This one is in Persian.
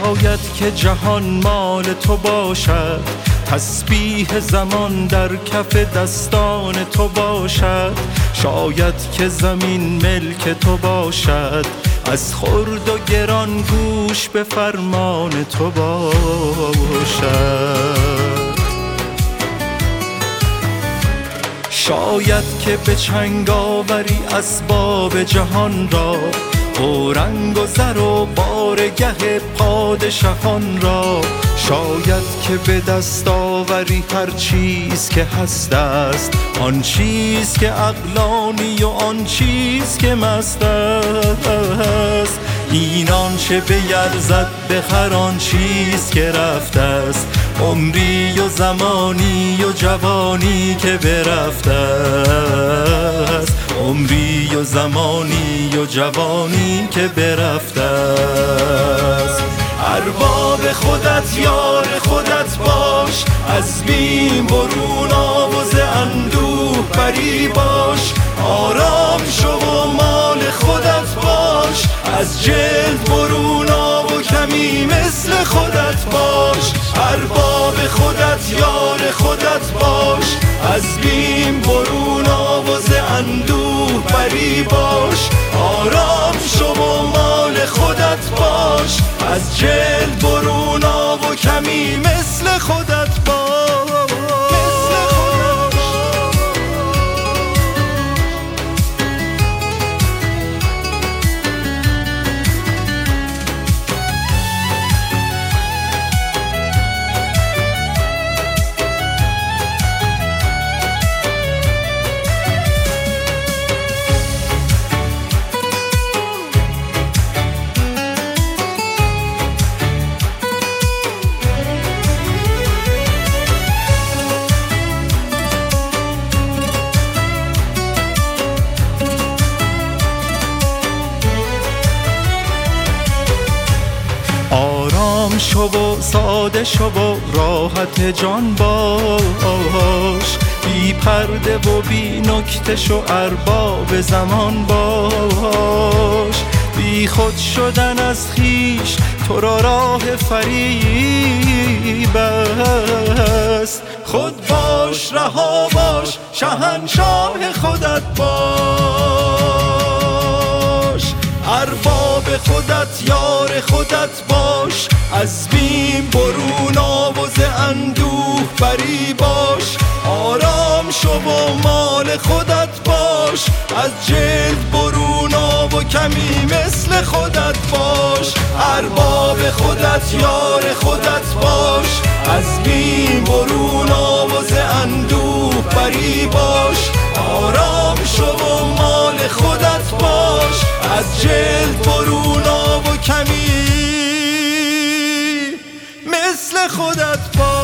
شاید که جهان مال تو باشد، تسبیح زمان در کف دستان تو باشد. شاید که زمین ملک تو باشد، از خرد و گران گوش به فرمان تو باشد. شاید که به چنگ آوری اسباب جهان را، رنگ و زر و بارگه پادشاهان را. شاید که به دست آوری هر چیز که هست است، آن چیز که عقلانی و آن چیز که مست است. این آنچه بیرزد به هر آن چیز که رفته است، عمری و زمانی و جوانی که برفته است. عمری و زمانی و جوانی که برفته است. ارباب خودت یار خودت باش، از بیم برون آ و ز اندوه بری باش. آرام شو و مال خودت باش، از جلد برون آ و کمی مثل خودت باش. ارباب خودت یار خودت باش، از بیم برون آ و ز اندوه بری باش. آرام شو و مال خودت باش، از جلد برون آ و کمی مثل خودت باش. آرام شو و ساده شو و راحت جان باش، بی پرده و بی نکته شو ارباب زمان باش. بی خود شدن از خویش تو را راه فریب است. خود باش رها باش، شهنشاه خودت باش. ارباب خودت یار خودت باش، از بیم برون آ و ز اندوه بری باش. آرام شو و مال خودت باش، از جلد برون آ و کمی مثل خودت باش. ارباب خودت یار خودت باش، از بیم برون آ و ز اندوه بری باش. آرام شو و مال خودت باش، از جلد برون آ و کمی مثل خودت باش.